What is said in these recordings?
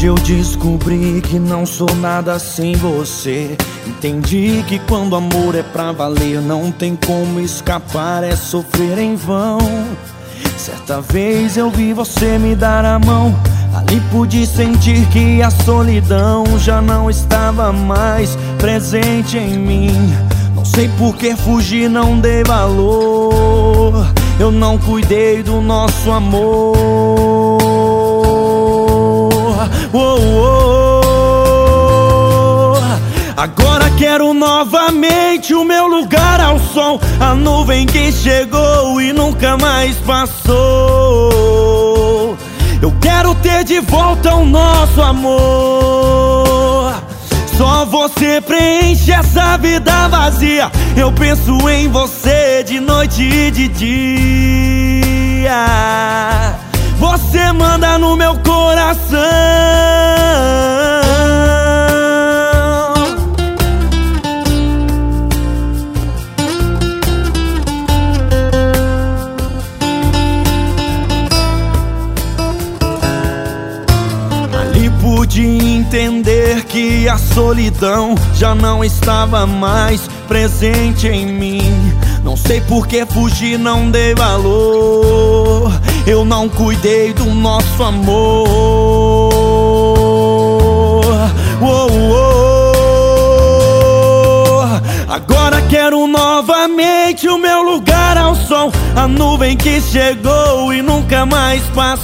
Hoje eu descobri que não sou nada sem você. Entendi que quando amor é pra valer, não tem como escapar, é sofrer em vão. Certa vez eu vi você me dar a mão, ali pude sentir que a solidão já não estava mais presente em mim. Não sei por que fugir, não dei valor, eu não cuidei do nosso amor. Oh, oh. Agora quero novamente o meu lugar ao sol, a nuvem que chegou e nunca mais passou. Eu quero ter de volta o nosso amor. Só você preenche essa vida vazia. Eu penso em você de noite e de dia. Você manda no meu coração. Ali pude entender que a solidão já não estava mais presente em mim. Não sei por que fugir, não dei valor, eu não cuidei do nosso amor. Oh, oh. Agora quero novamente o meu lugar ao sol, a nuvem que chegou e nunca mais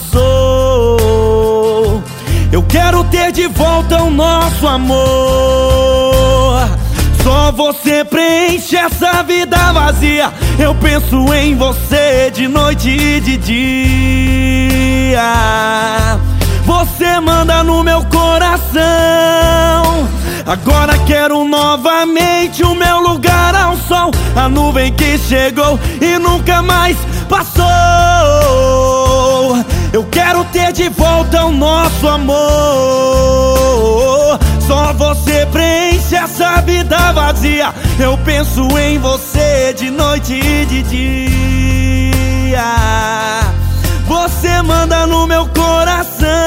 passou. Eu quero ter de volta o nosso amor. Só você preenche essa vida vazia. Eu penso em você de noite e de dia. Você manda no meu coração. Agora quero novamente o meu lugar ao sol, a nuvem que chegou e nunca mais passou. Eu quero ter de volta o nosso amor. Só você preenche essa vida vazia. Eu penso em você de noite e de dia. Você manda no meu coração.